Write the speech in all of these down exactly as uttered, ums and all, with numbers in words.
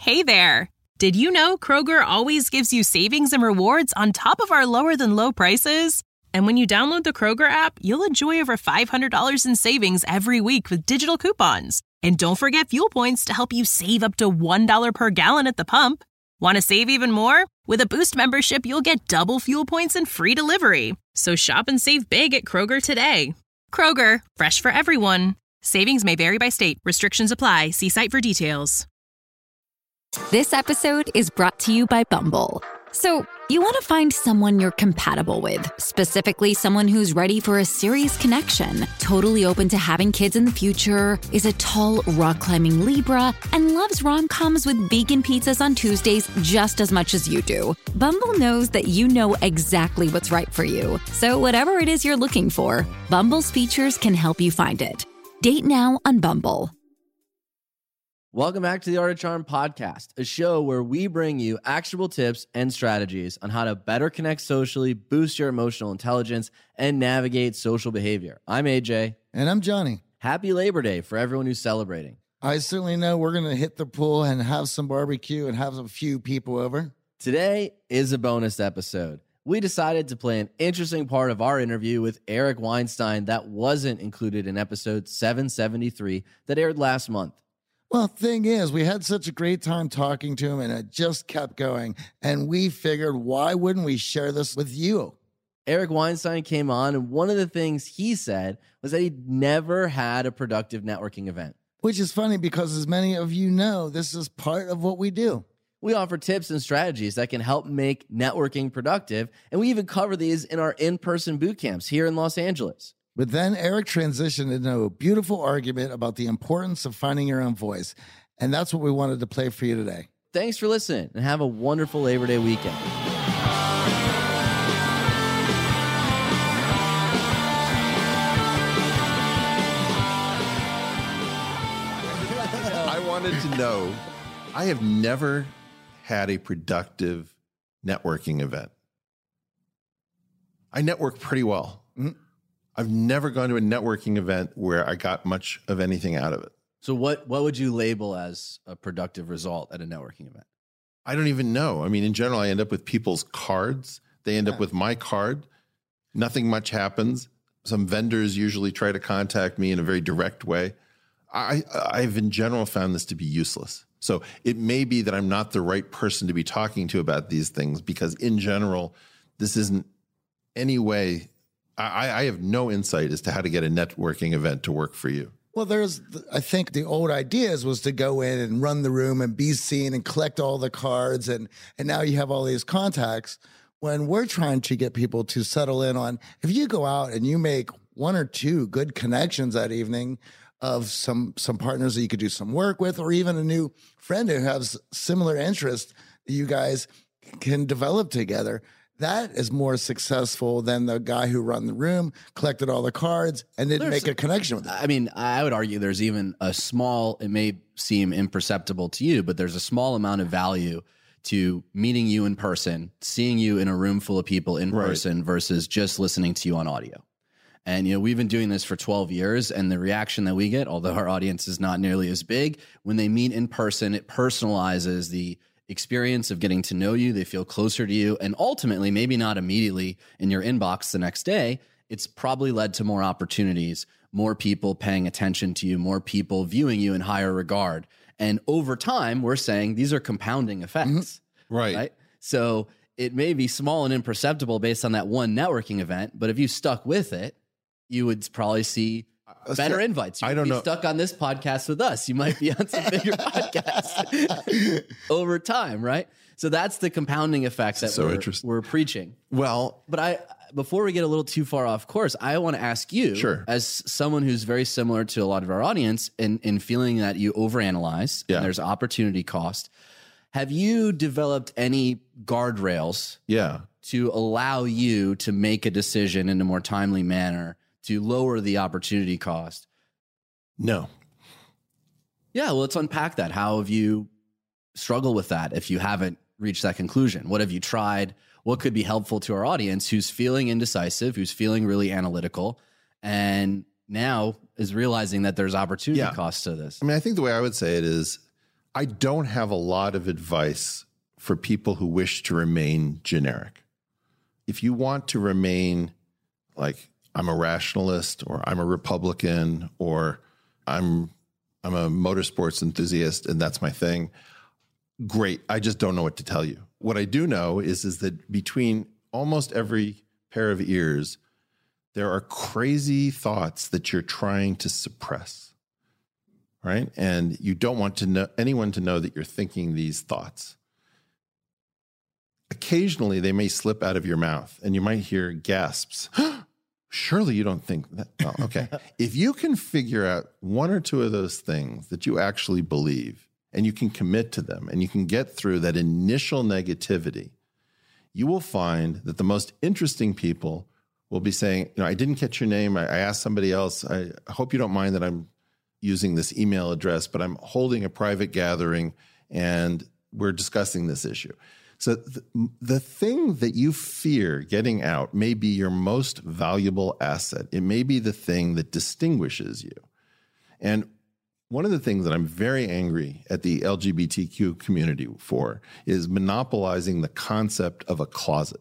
Hey there! Did you know Kroger always gives you savings and rewards on top of our lower-than-low prices? And when you download the Kroger app, you'll enjoy over five hundred dollars in savings every week with digital coupons. And don't forget fuel points to help you save up to one dollar per gallon at the pump. Want to save even more? With a Boost membership, you'll get double fuel points and free delivery. So shop and save big at Kroger today. Kroger, fresh for everyone. Savings may vary by state. Restrictions apply. See site for details. This episode is brought to you by Bumble. So, you want to find someone you're compatible with, specifically someone who's ready for a serious connection, totally open to having kids in the future, is a tall, rock-climbing Libra, and loves rom-coms with vegan pizzas on Tuesdays just as much as you do. Bumble knows that you know exactly what's right for you. So whatever it is you're looking for, Bumble's features can help you find it. Date now on Bumble. Welcome back to the Art of Charm podcast, a show where we bring you actionable tips and strategies on how to better connect socially, boost your emotional intelligence, and navigate social behavior. I'm A J. And I'm Johnny. Happy Labor Day for everyone who's celebrating. I certainly know we're going to hit the pool and have some barbecue and have a few people over. Today is a bonus episode. We decided to play an interesting part of our interview with Eric Weinstein that wasn't included in episode seven seventy-three that aired last month. Well, thing is, we had such a great time talking to him, and it just kept going. And we figured, why wouldn't we share this with you? Eric Weinstein came on, and one of the things he said was that he'd never had a productive networking event. Which is funny because, as many of you know, this is part of what we do. We offer tips and strategies that can help make networking productive, and we even cover these in our in-person boot camps here in Los Angeles. But then Eric transitioned into a beautiful argument about the importance of finding your own voice. And that's what we wanted to play for you today. Thanks for listening, and have a wonderful Labor Day weekend. I wanted to know, I have never had a productive networking event. I network pretty well. Mm-hmm. I've never gone to a networking event where I got much of anything out of it. So what, what would you label as a productive result at a networking event? I don't even know. I mean, in general, I end up with people's cards. They end yeah. up with my card. Nothing much happens. Some vendors usually try to contact me in a very direct way. I, I've in general found this to be useless. So it may be that I'm not the right person to be talking to about these things because in general, this isn't any way. I, I have no insight as to how to get a networking event to work for you. Well, there's, I think the old ideas was to go in and run the room and be seen and collect all the cards. And, and now you have all these contacts. When we're trying to get people to settle in on, if you go out and you make one or two good connections that evening of some, some partners that you could do some work with, or even a new friend who has similar interests that you guys can develop together, that is more successful than the guy who run the room, collected all the cards, and didn't there's, make a connection with it. I mean, I would argue there's even a small, it may seem imperceptible to you, but there's a small amount of value to meeting you in person, seeing you in a room full of people in right. person versus just listening to you on audio. And, you know, we've been doing this for twelve years, and the reaction that we get, although our audience is not nearly as big, when they meet in person, it personalizes the experience of getting to know you. They feel closer to you. And ultimately, maybe not immediately in your inbox the next day, it's probably led to more opportunities, more people paying attention to you, more people viewing you in higher regard. And over time, we're saying these are compounding effects. Mm-hmm. Right. right. So it may be small and imperceptible based on that one networking event, but if you stuck with it, you would probably see better invites. You I don't be know. Stuck on this podcast with us. You might be on some bigger podcasts over time, right? So that's the compounding effect that so we're, interesting. we're preaching. Well, but I before we get a little too far off course, I want to ask you, sure. as someone who's very similar to a lot of our audience in, in feeling that you overanalyze yeah. and there's opportunity cost, have you developed any guardrails yeah. to allow you to make a decision in a more timely manner to lower the opportunity cost? No. Yeah, well, let's unpack that. How have you struggled with that if you haven't reached that conclusion? What have you tried? What could be helpful to our audience who's feeling indecisive, who's feeling really analytical, and now is realizing that there's opportunity yeah. costs to this? I mean, I think the way I would say it is I don't have a lot of advice for people who wish to remain generic. If you want to remain like, I'm a rationalist, or I'm a Republican, or I'm I'm a motorsports enthusiast and that's my thing, great. I just don't know what to tell you. What I do know is, is that between almost every pair of ears, there are crazy thoughts that you're trying to suppress, right? And you don't want to know anyone to know that you're thinking these thoughts. Occasionally, they may slip out of your mouth and you might hear gasps. Surely you don't think that. Oh, okay. If you can figure out one or two of those things that you actually believe, and you can commit to them, and you can get through that initial negativity, you will find that the most interesting people will be saying, you know, I didn't catch your name. I, I asked somebody else. I hope you don't mind that I'm using this email address, but I'm holding a private gathering and we're discussing this issue. So th- the thing that you fear getting out may be your most valuable asset. It may be the thing that distinguishes you. And one of the things that I'm very angry at the L G B T Q community for is monopolizing the concept of a closet.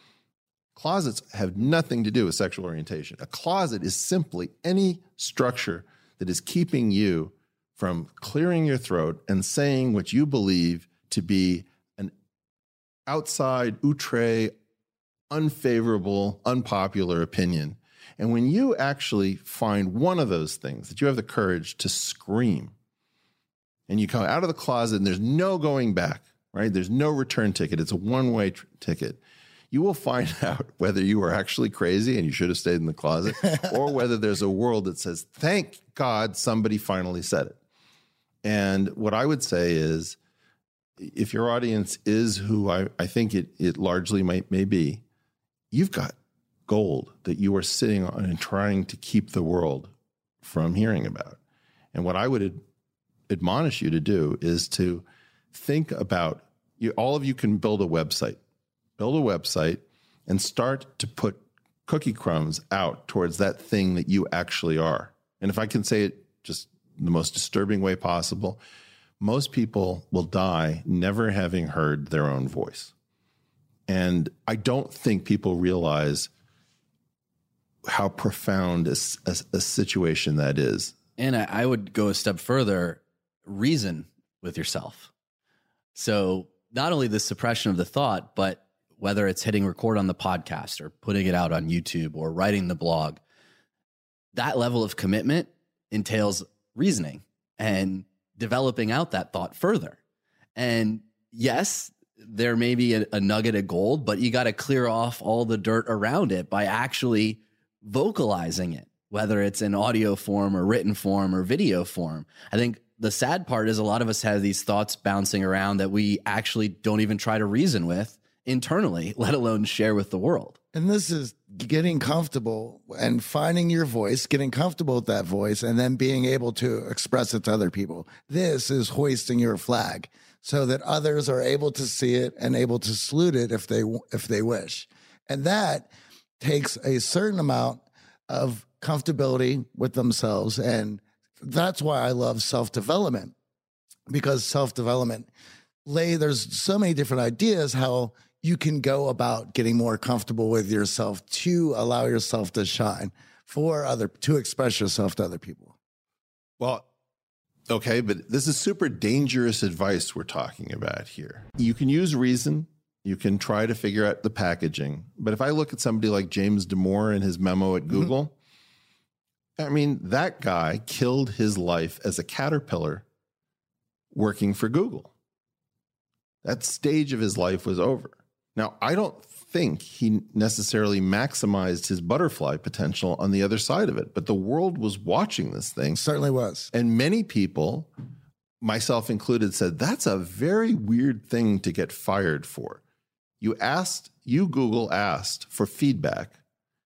Closets have nothing to do with sexual orientation. A closet is simply any structure that is keeping you from clearing your throat and saying what you believe to be an outside, outre, unfavorable, unpopular opinion. And when you actually find one of those things, that you have the courage to scream, and you come out of the closet and there's no going back, right? There's no return ticket. It's a one-way tr- ticket. You will find out whether you are actually crazy and you should have stayed in the closet, or whether there's a world that says, thank God somebody finally said it. And what I would say is, if your audience is who I, I think it, it largely might may be, you've got gold that you are sitting on and trying to keep the world from hearing about. And what I would ad- admonish you to do is to think about, you, all of you can build a website. Build a website and start to put cookie crumbs out towards that thing that you actually are. And if I can say it just the most disturbing way possible, most people will die never having heard their own voice. And I don't think people realize how profound a, a, a situation that is. And I, I would go a step further, reason with yourself. So not only the suppression of the thought, but whether it's hitting record on the podcast or putting it out on YouTube or writing the blog, that level of commitment entails reasoning and developing out that thought further. And yes, there may be a, a nugget of gold, but you got to clear off all the dirt around it by actually vocalizing it, whether it's in audio form or written form or video form. I think the sad part is a lot of us have these thoughts bouncing around that we actually don't even try to reason with internally, let alone share with the world. And this is getting comfortable and finding your voice, getting comfortable with that voice, and then being able to express it to other people. This is hoisting your flag so that others are able to see it and able to salute it if they if they wish. And that takes a certain amount of comfortability with themselves. And that's why I love self-development, because self-development lay, there's so many different ideas how you can go about getting more comfortable with yourself to allow yourself to shine for other, to express yourself to other people. Well, okay, but this is super dangerous advice we're talking about here. You can use reason. You can try to figure out the packaging. But if I look at somebody like James Damore and his memo at Google, mm-hmm. I mean, that guy killed his life as a caterpillar working for Google. That stage of his life was over. Now, I don't think he necessarily maximized his butterfly potential on the other side of it, but the world was watching this thing. Certainly was. And many people, myself included, said, that's a very weird thing to get fired for. You asked, you Google asked for feedback.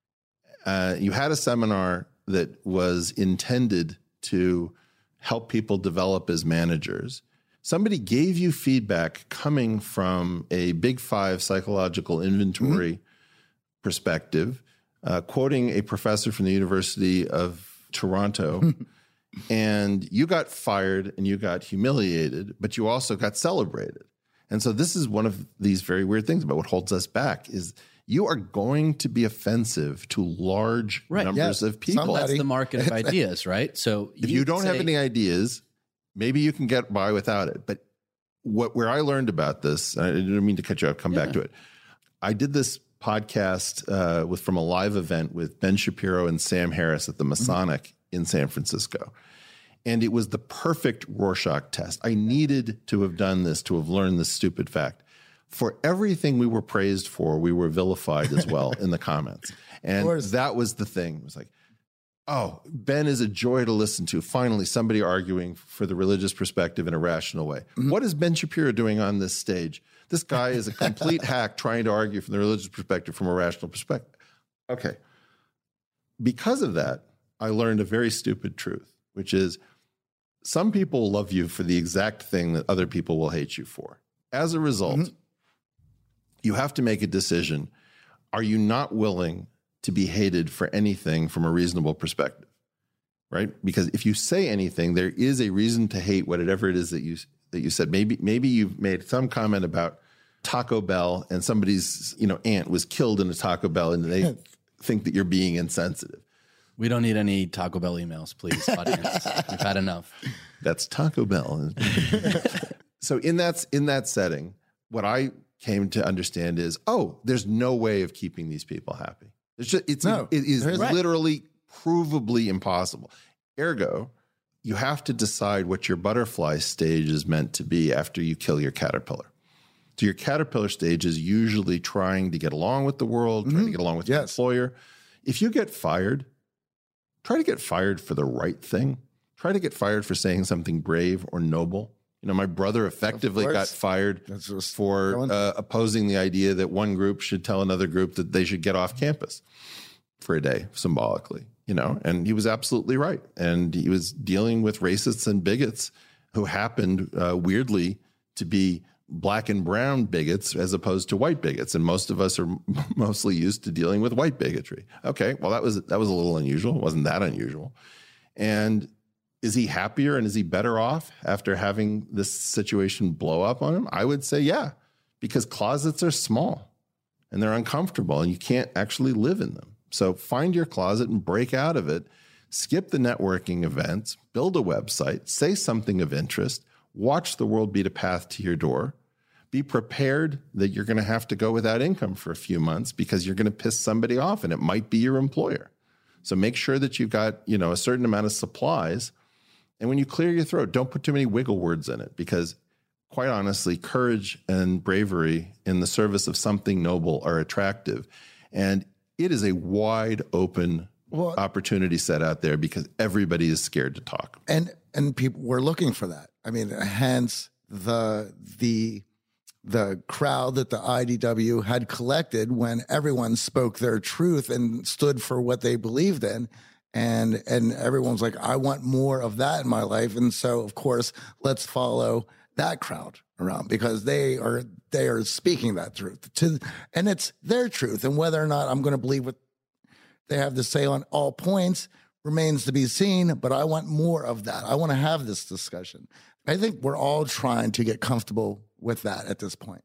Uh, you had a seminar that was intended to help people develop as managers. Somebody gave you feedback coming from a Big Five psychological inventory mm-hmm. perspective, uh, quoting a professor from the University of Toronto, And you got fired and you got humiliated, but you also got celebrated. And so this is one of these very weird things about what holds us back is you are going to be offensive to large right. numbers yeah. of people. Somebody. That's the market of ideas, right? So if you, you don't say, have any ideas, maybe you can get by without it. But what where I learned about this, I didn't mean to cut you off, come yeah. back to it. I did this podcast uh, with from a live event with Ben Shapiro and Sam Harris at the Masonic mm-hmm. in San Francisco. And it was the perfect Rorschach test. I needed to have done this to have learned this stupid fact. For everything we were praised for, we were vilified as well in the comments. And that was the thing. It was like, oh, Ben is a joy to listen to. Finally, somebody arguing for the religious perspective in a rational way. Mm-hmm. What is Ben Shapiro doing on this stage? This guy is a complete hack trying to argue from the religious perspective from a rational perspective. Okay. Because of that, I learned a very stupid truth, which is some people love you for the exact thing that other people will hate you for. As a result, mm-hmm. you have to make a decision. Are you not willing to be hated for anything from a reasonable perspective, right? Because if you say anything, there is a reason to hate whatever it is that you that you said. Maybe maybe you've made some comment about Taco Bell and somebody's you know aunt was killed in a Taco Bell and they think that you're being insensitive. We don't need any Taco Bell emails, please, audience. We've had enough. That's Taco Bell. So in that in that setting, what I came to understand is, oh, there's no way of keeping these people happy. It's just, it's no, it is right. literally provably impossible. Ergo, you have to decide what your butterfly stage is meant to be after you kill your caterpillar. So your caterpillar stage is usually trying to get along with the world, mm-hmm. trying to get along with yes. your employer. If you get fired, try to get fired for the right thing. Try to get fired for saying something brave or noble. You know, my brother effectively got fired for uh, opposing the idea that one group should tell another group that they should get off campus for a day, symbolically, you know, and he was absolutely right. And he was dealing with racists and bigots who happened uh, weirdly to be black and brown bigots as opposed to white bigots. And most of us are mostly used to dealing with white bigotry. Okay, well, that was that was a little unusual. It wasn't that unusual. And is he happier and is he better off after having this situation blow up on him? I would say, yeah, because closets are small and they're uncomfortable and you can't actually live in them. So find your closet and break out of it. Skip the networking events, build a website, say something of interest, watch the world beat a path to your door. Be prepared that you're going to have to go without income for a few months because you're going to piss somebody off and it might be your employer. So make sure that you've got, you know, a certain amount of supplies. And when you clear your throat, don't put too many wiggle words in it because, quite honestly, courage and bravery in the service of something noble are attractive. And it is a wide open well, opportunity set out there because everybody is scared to talk. And and people were looking for that. I mean, hence the the the crowd that the I D W had collected when everyone spoke their truth and stood for what they believed in. And and everyone's like, I want more of that in my life. And so, of course, let's follow that crowd around because they are they are speaking that truth to, and it's their truth. And whether or not I'm going to believe what they have to say on all points remains to be seen. But I want more of that. I want to have this discussion. I think we're all trying to get comfortable with that at this point.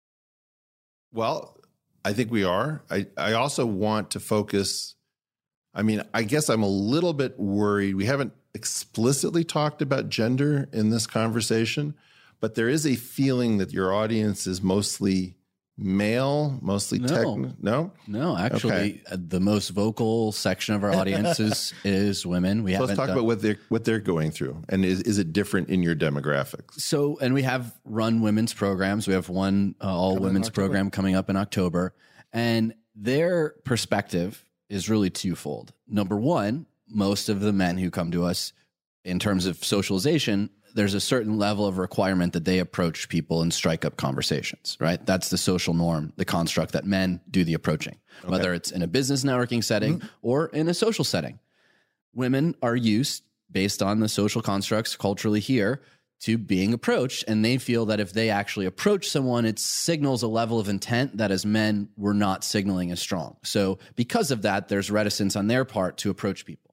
Well, I think we are. I, I also want to focus. I mean, I guess I'm a little bit worried. We haven't explicitly talked about gender in this conversation, but there is a feeling that your audience is mostly male, mostly no. tech. No, no, actually, okay. the most vocal section of our audience is, is women. We so haven't let's talk done, about what they're what they're going through, and is is it different in your demographics? So, and we have run women's programs. We have one uh, all coming women's program coming up in October, and their perspective is really twofold. Number one, most of the men who come to us in terms of socialization, there's a certain level of requirement that they approach people and strike up conversations, right? That's the social norm, the construct that men do the approaching, okay. whether it's in a business networking setting mm-hmm. or in a social setting. Women are used, based on the social constructs culturally here, to being approached, and they feel that if they actually approach someone, it signals a level of intent that as men we're not signaling as strong. So because of that, there's reticence on their part to approach people.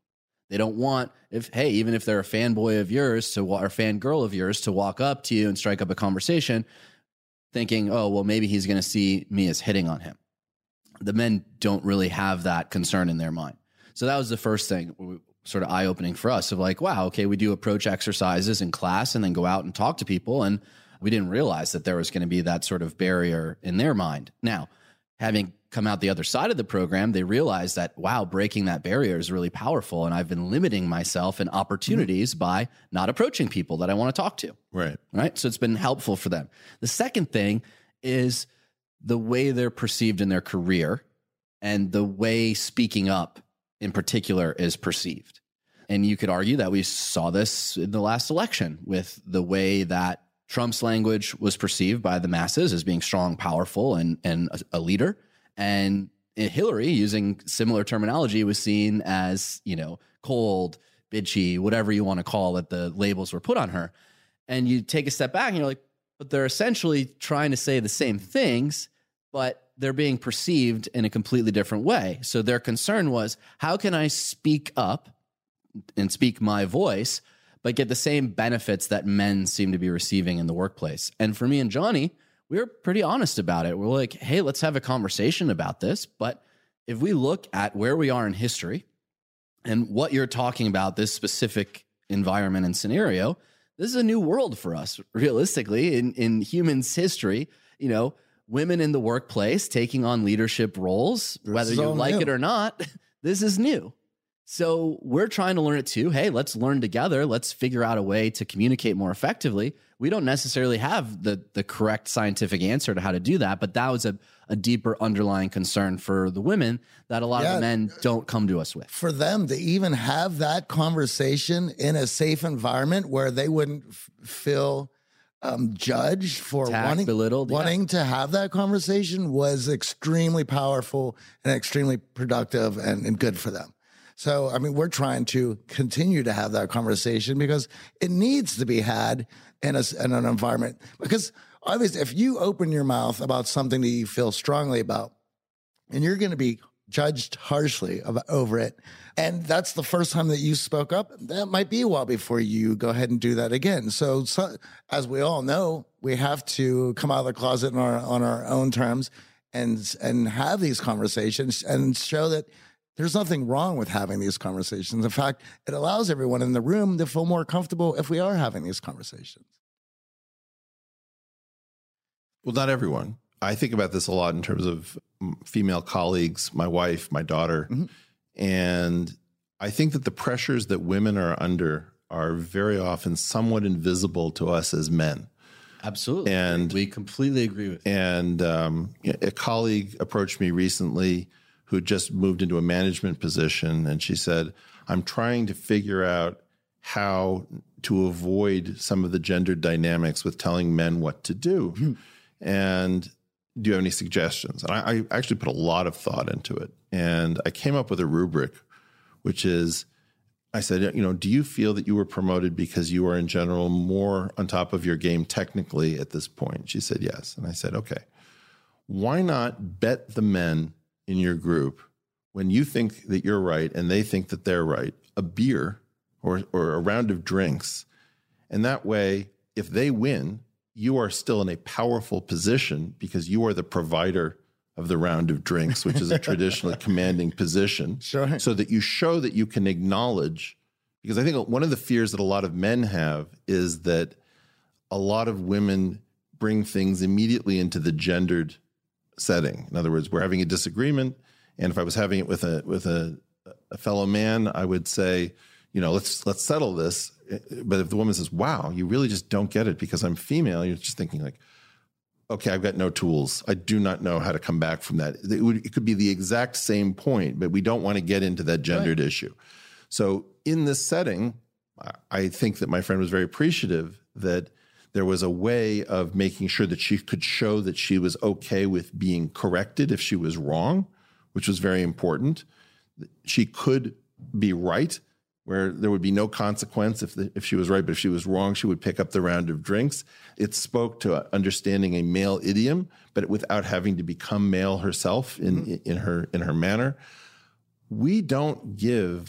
They don't want, if hey, even if they're a fanboy of yours to or fangirl of yours to walk up to you and strike up a conversation thinking, oh, well, maybe he's going to see me as hitting on him. The men don't really have that concern in their mind. So that was the first thing, sort of eye-opening for us of like, wow, okay, we do approach exercises in class and then go out and talk to people. And we didn't realize that there was going to be that sort of barrier in their mind. Now, having come out the other side of the program, they realized that, wow, breaking that barrier is really powerful. And I've been limiting myself and opportunities mm-hmm. by not approaching people that I want to talk to. Right. Right. So it's been helpful for them. The second thing is the way they're perceived in their career and the way speaking up in particular is perceived. And you could argue that we saw this in the last election with the way that Trump's language was perceived by the masses as being strong, powerful, and, and a, a leader. And Hillary, using similar terminology, was seen as, you know, cold, bitchy, whatever you want to call it, the labels were put on her. And you take a step back and you're like, but they're essentially trying to say the same things, but they're being perceived in a completely different way. So their concern was, how can I speak up and speak my voice, but get the same benefits that men seem to be receiving in the workplace? And for me and Johnny, we were pretty honest about it. We're like, hey, let's have a conversation about this. But if we look at where we are in history and what you're talking about, this specific environment and scenario, this is a new world for us, realistically, in, in humans' history. You know, women in the workplace taking on leadership roles, this whether you like new. it or not, this is new. So we're trying to learn it too. Hey, let's learn together. Let's figure out a way to communicate more effectively. We don't necessarily have the the correct scientific answer to how to do that, but that was a, a deeper underlying concern for the women that a lot yeah, of the men don't come to us with. For them to even have that conversation in a safe environment where they wouldn't f- feel um, judged for Attacked, wanting, belittled, wanting yeah. to have that conversation was extremely powerful and extremely productive and, and good for them. So, I mean, we're trying to continue to have that conversation because it needs to be had in, a, in an environment. Because obviously, if you open your mouth about something that you feel strongly about, and you're going to be judged harshly about, over it, and that's the first time that you spoke up, that might be a while before you go ahead and do that again. So, so as we all know, we have to come out of the closet on our, on our own terms and and have these conversations and show that there's nothing wrong with having these conversations. In fact, it allows everyone in the room to feel more comfortable if we are having these conversations. Well, not everyone. I think about this a lot in terms of female colleagues, my wife, my daughter. Mm-hmm. And I think that the pressures that women are under are very often somewhat invisible to us as men. Absolutely. And we completely agree with you. And um, a colleague approached me recently who had just moved into a management position. And she said, I'm trying to figure out how to avoid some of the gender dynamics with telling men what to do. Mm-hmm. And do you have any suggestions? And I, I actually put a lot of thought into it. And I came up with a rubric, which is, I said, you know, do you feel that you were promoted because you are in general more on top of your game technically at this point? She said, yes. And I said, okay, why not bet the men in your group when you think that you're right and they think that they're right, a beer or, or a round of drinks. And that way, if they win, you are still in a powerful position because you are the provider of the round of drinks, which is a traditionally commanding position. Sure. So that you show that you can acknowledge, because I think one of the fears that a lot of men have is that a lot of women bring things immediately into the gendered setting. In other words, we're having a disagreement, and if I was having it with a with a, a fellow man, I would say, you know, let's let's settle this. But if the woman says, "Wow, you really just don't get it because I'm female," you're just thinking like, "Okay, I've got no tools. I do not know how to come back from that." It, would, it could be the exact same point, but we don't want to get into that gendered right. issue. So in this setting, I think that my friend was very appreciative that there was a way of making sure that she could show that she was okay with being corrected if she was wrong, which was very important. She could be right, where there would be no consequence if the, if she was right, but if she was wrong, she would pick up the round of drinks. It spoke to understanding a male idiom, but without having to become male herself in, mm-hmm. in her in her manner. We don't give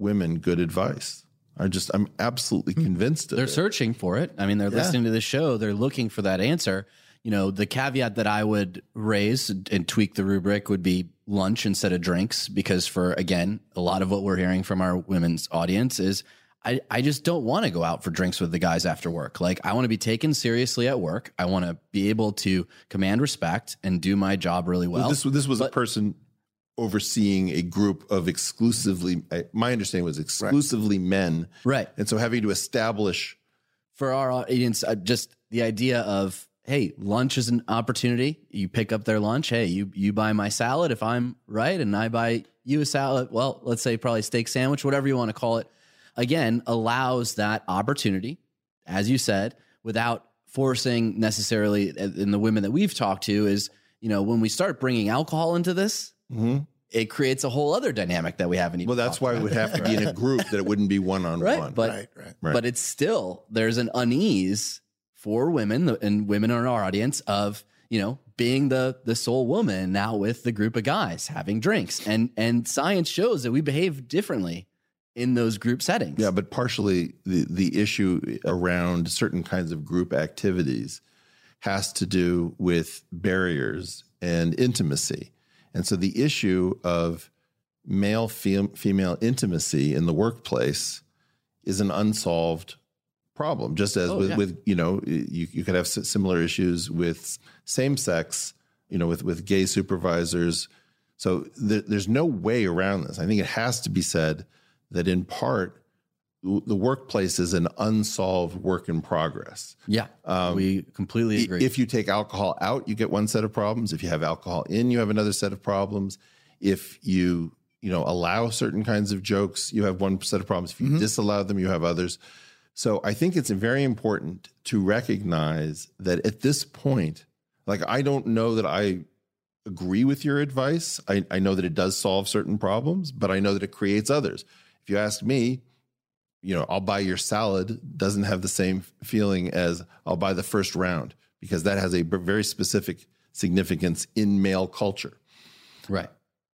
women good advice. I just, I'm absolutely convinced of They're it. searching for it. I mean, they're Yeah. listening to the show. They're looking for that answer. You know, the caveat that I would raise and tweak the rubric would be lunch instead of drinks, because for, again, a lot of what we're hearing from our women's audience is I, I just don't want to go out for drinks with the guys after work. Like, I want to be taken seriously at work. I want to be able to command respect and do my job really well. Well, this, this was But- a person overseeing a group of exclusively, my understanding was exclusively men. Right. And so having to establish. For our audience, uh, just the idea of, hey, lunch is an opportunity. You pick up their lunch. Hey, you you buy my salad if I'm right, and I buy you a salad. Well, let's say probably steak sandwich, whatever you want to call it. Again, allows that opportunity, as you said, without forcing necessarily. And the women that we've talked to is, you know, when we start bringing alcohol into this, Mm-hmm. it creates a whole other dynamic that we haven't even. Well, that's talked why about. it would have to be in a group, that it wouldn't be one on Right, one. but Right, right. Right. but it's still, there's an unease for women and women in our audience of, you know, being the the sole woman now with the group of guys having drinks, and and science shows that we behave differently in those group settings. Yeah, but partially the, the issue around certain kinds of group activities has to do with barriers and intimacy. And so the issue of male fem- female intimacy in the workplace is an unsolved problem, just as Oh, with, yeah. with, you know, you, you could have s- similar issues with same sex, you know, with, with gay supervisors. So th- there's no way around this. I think it has to be said that in part, the workplace is an unsolved work in progress. Yeah, we completely agree. If you take alcohol out, you get one set of problems. If you have alcohol in, you have another set of problems. If you, you know, allow certain kinds of jokes, you have one set of problems. If you disallow them, you have others. So I think it's very important to recognize that at this point, like, I don't know that I agree with your advice. I, I know that it does solve certain problems, but I know that it creates others. If you ask me, you know, I'll buy your salad doesn't have the same feeling as I'll buy the first round, because that has a very specific significance in male culture. right.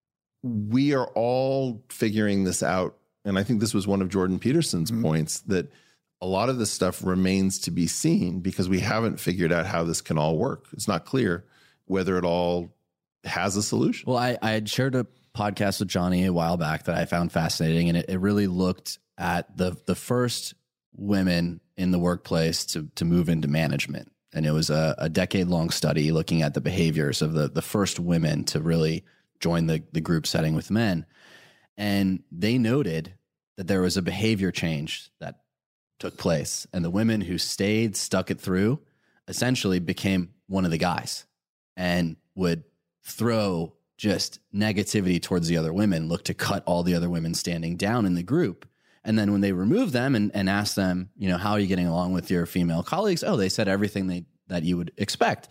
We are all figuring this out. And I think this was one of Jordan Peterson's Mm-hmm. points, that a lot of this stuff remains to be seen because we haven't figured out how this can all work. It's not clear whether it all has a solution. Well, I, I had shared a podcast with Johnny a while back that I found fascinating, and it, it really looked at the the first women in the workplace to to move into management. And it was a, a decade long study looking at the behaviors of the the first women to really join the the group setting with men. And they noted that there was a behavior change that took place, and the women who stayed, stuck it through, essentially became one of the guys and would throw just negativity towards the other women, look to cut all the other women standing down in the group. And then when they remove them and, and ask them, you know, how are you getting along with your female colleagues? Oh, they said everything they, that you would expect.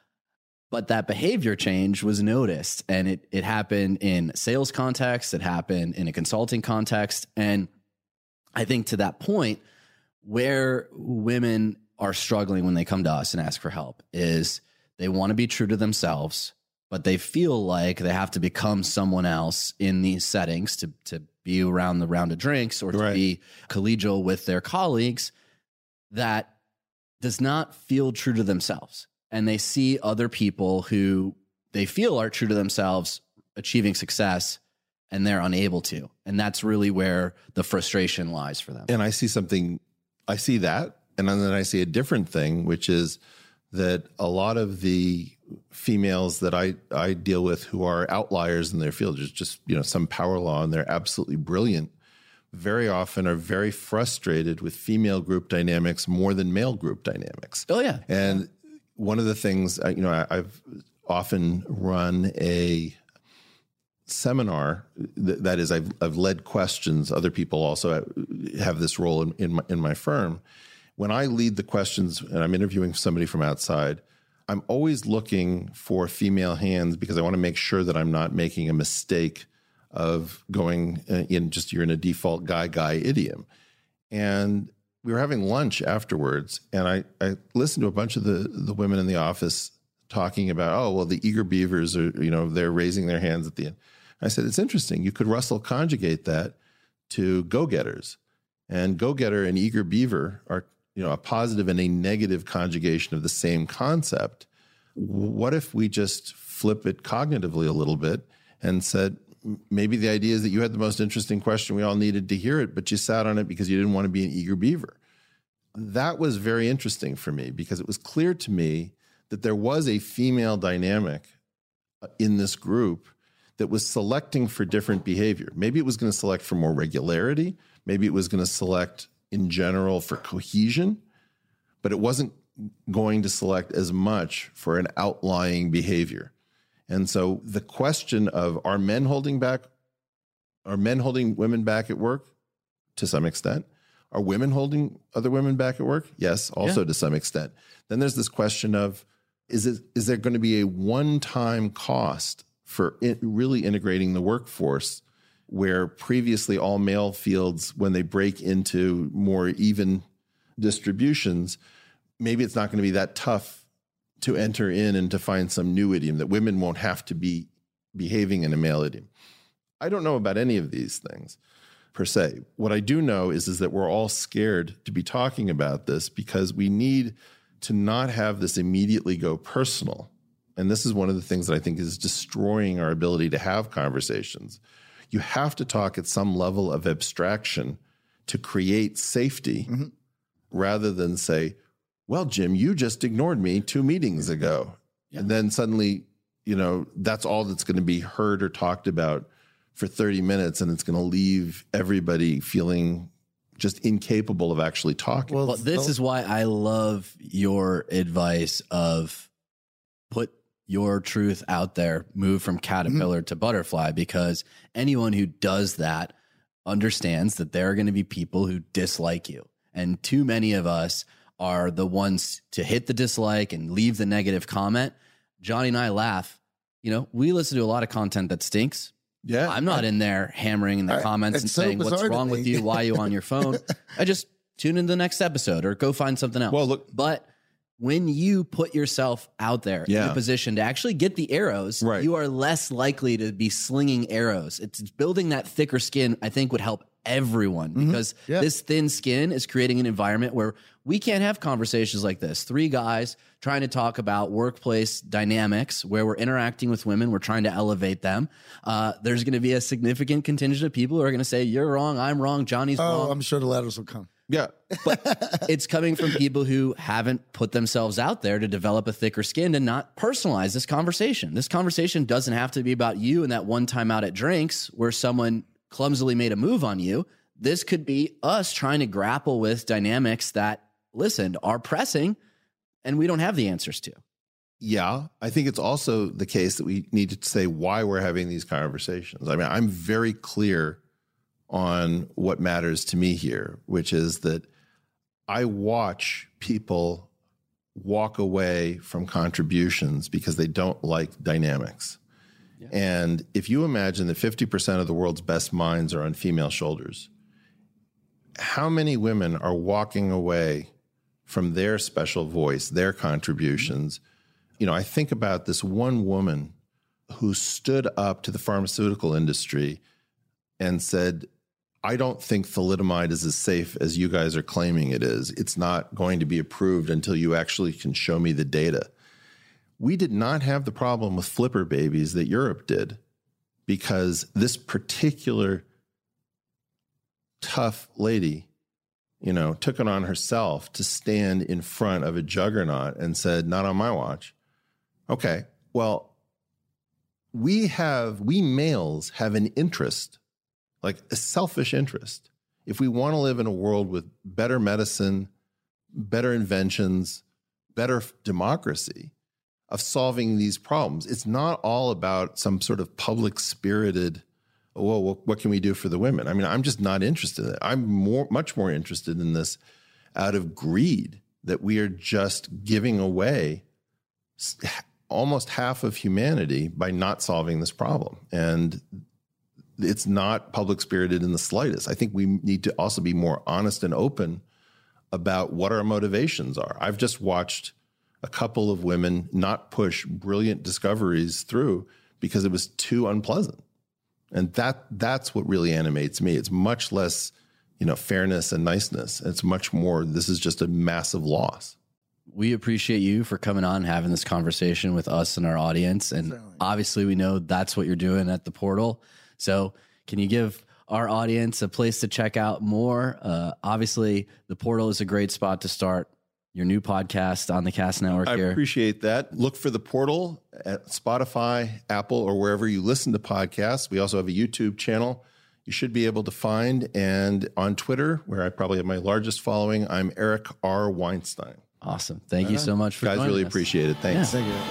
But that behavior change was noticed, and it, it happened in sales context. It happened in a consulting context. And I think to that point, where women are struggling when they come to us and ask for help is they want to be true to themselves, but they feel like they have to become someone else in these settings to, to be around the round of drinks or to Right. be collegial with their colleagues. That does not feel true to themselves. And they see other people who they feel are true to themselves achieving success, and they're unable to. And that's really where the frustration lies for them. And I see something, I see that. And then I see a different thing, which is that a lot of the females that I, I deal with who are outliers in their field, just, just, you know, some power law, and they're absolutely brilliant, very often are very frustrated with female group dynamics more than male group dynamics. Oh, yeah. And one of the things, uh, you know, I, I've often run a seminar th- that is, I've, I've led questions. Other people also have this role in, in my, in my firm. When I lead the questions and I'm interviewing somebody from outside, I'm always looking for female hands because I want to make sure that I'm not making a mistake of going in just, you're in a default guy, guy idiom. And we were having lunch afterwards, and I, I listened to a bunch of the, the women in the office talking about, oh, well, the eager beavers are, you know, they're raising their hands at the end. I said, it's interesting. You could Russell conjugate that to go-getters. And go-getter and eager beaver are, you know, a positive and a negative conjugation of the same concept. What if we just flip it cognitively a little bit and said, maybe the idea is that you had the most interesting question, we all needed to hear it, but you sat on it because you didn't want to be an eager beaver. That was very interesting for me because it was clear to me that there was a female dynamic in this group that was selecting for different behavior. Maybe it was going to select for more regularity. Maybe it was going to select in general for cohesion, but it wasn't going to select as much for an outlying behavior. And so the question of, are men holding back, are men holding women back at work? To some extent. Are women holding other women back at work? Yes, also yeah. to some extent. Then there's this question of, is it, is there going to be a one-time cost for it really integrating the workforce where previously all male fields, when they break into more even distributions, maybe it's not going to be that tough to enter in and to find some new idiom, that women won't have to be behaving in a male idiom. I don't know about any of these things per se. What I do know is, is that we're all scared to be talking about this because we need to not have this immediately go personal. And this is one of the things that I think is destroying our ability to have conversations. You have to talk at some level of abstraction to create safety mm-hmm. rather than say, well, Jim, you just ignored me two meetings ago. Yeah. And then suddenly, you know, that's all that's going to be heard or talked about for thirty minutes. And it's going to leave everybody feeling just incapable of actually talking. Well, this is why I love your advice of put your truth out there, move from caterpillar mm-hmm. to butterfly, because anyone who does that understands that there are going to be people who dislike you. And too many of us are the ones to hit the dislike and leave the negative comment. Johnny and I laugh. You know, we listen to a lot of content that stinks. Yeah. I'm not I, in there hammering in the I, comments and so saying, what's wrong with you? Why are you on your phone? I just tune into the next episode or go find something else. Well, look, but when you put yourself out there yeah. in a position to actually get the arrows, right. you are less likely to be slinging arrows. It's building that thicker skin, I think, would help everyone mm-hmm. because yeah. this thin skin is creating an environment where we can't have conversations like this. Three guys trying to talk about workplace dynamics where we're interacting with women. We're trying to elevate them. Uh, there's going to be a significant contingent of people who are going to say, you're wrong, I'm wrong, Johnny's oh, wrong. I'm sure the letters will come. Yeah. But it's coming from people who haven't put themselves out there to develop a thicker skin and not personalize this conversation. This conversation doesn't have to be about you and that one time out at drinks where someone clumsily made a move on you. This could be us trying to grapple with dynamics that, listen, are pressing and we don't have the answers to. Yeah. I think it's also the case that we need to say why we're having these conversations. I mean, I'm very clear on what matters to me here, which is that I watch people walk away from contributions because they don't like dynamics. Yeah. And if you imagine that fifty percent of the world's best minds are on female shoulders, how many women are walking away from their special voice, their contributions? Mm-hmm. You know, I think about this one woman who stood up to the pharmaceutical industry and said, I don't think thalidomide is as safe as you guys are claiming it is. It's not going to be approved until you actually can show me the data. We did not have the problem with flipper babies that Europe did because this particular tough lady, you know, took it on herself to stand in front of a juggernaut and said, not on my watch. Okay, well, we have, we males have an interest, like a selfish interest. If we want to live in a world with better medicine, better inventions, better democracy, of solving these problems, it's not all about some sort of public spirited, well, what can we do for the women? I mean, I'm just not interested in it. I'm more, much more interested in this out of greed that we are just giving away almost half of humanity by not solving this problem. And it's not public spirited in the slightest. I think we need to also be more honest and open about what our motivations are. I've just watched a couple of women not push brilliant discoveries through because it was too unpleasant. And that that's what really animates me. It's much less, you know, fairness and niceness. It's much more, this is just a massive loss. We appreciate you for coming on and having this conversation with us and our audience. And Certainly. Obviously, we know that's what you're doing at the Portal. So can you give our audience a place to check out more? Uh, obviously, the Portal is a great spot to start your new podcast on the Cast Network I here. I appreciate that. Look for the Portal at Spotify, Apple, or wherever you listen to podcasts. We also have a YouTube channel you should be able to find. And on Twitter, where I probably have my largest following, I'm Eric R. Weinstein. Awesome. Thank you so much for Guys, really us. appreciate it. Thanks. Yeah. Thank you.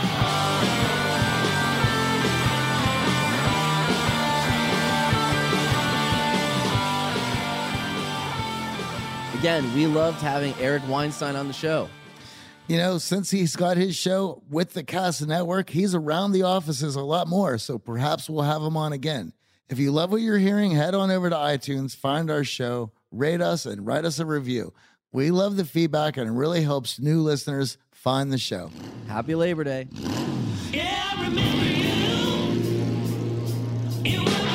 Again, we loved having Eric Weinstein on the show. You know, since he's got his show with the Cast Network, he's around the offices a lot more. So perhaps we'll have him on again. If you love what you're hearing, head on over to iTunes, find our show, rate us, and write us a review. We love the feedback, and it really helps new listeners find the show. Happy Labor Day. Yeah, I remember you. You were